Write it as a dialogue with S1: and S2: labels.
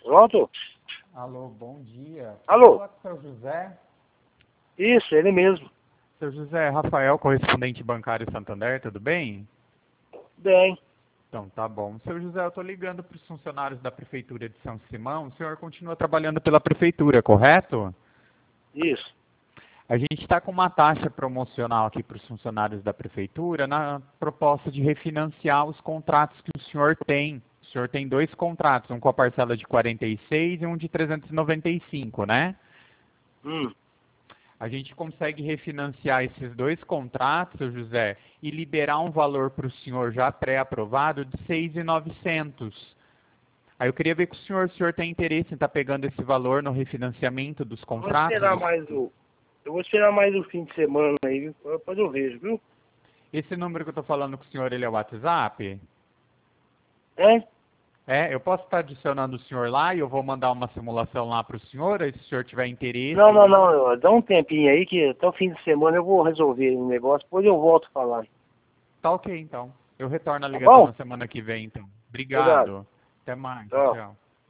S1: Pronto?
S2: Alô, bom dia.
S1: Alô?
S2: Fala com o seu José.
S1: Isso, ele mesmo.
S2: Seu José, Rafael, correspondente bancário Santander, tudo bem?
S1: Bem,
S2: Então, tá bom. Seu José, eu tô ligando para os funcionários da Prefeitura de São Simão. O senhor continua trabalhando pela Prefeitura, correto?
S1: isso.
S2: A gente está com uma taxa promocional aqui para os funcionários da Prefeitura na proposta de refinanciar os contratos que o senhor tem. O senhor tem 2 contratos, um com a parcela de 46 e um de 395, né?
S1: Hum.
S2: A gente consegue refinanciar esses 2 contratos, seu José, e liberar um valor para o senhor já pré-aprovado de 6.900. Aí eu queria ver com o senhor tem interesse em estar pegando esse valor no refinanciamento dos
S1: Eu vou
S2: contratos?
S1: esperar mais o. Eu vou esperar mais o fim de semana aí, viu? Depois eu vejo, viu?
S2: Esse número que eu estou falando com o senhor, ele é o WhatsApp?
S1: É?
S2: É, eu posso estar adicionando o senhor lá e eu vou mandar uma simulação lá para o senhor, aí se o senhor tiver interesse.
S1: Não. Dá um tempinho aí que até o fim de semana eu vou resolver um negócio, depois eu volto a falar.
S2: Tá ok, então. Eu retorno a
S1: Tá
S2: ligação
S1: bom?
S2: na semana que vem, então.
S1: Obrigado.
S2: Obrigado. Até mais.
S1: Tchau.
S2: Tchau.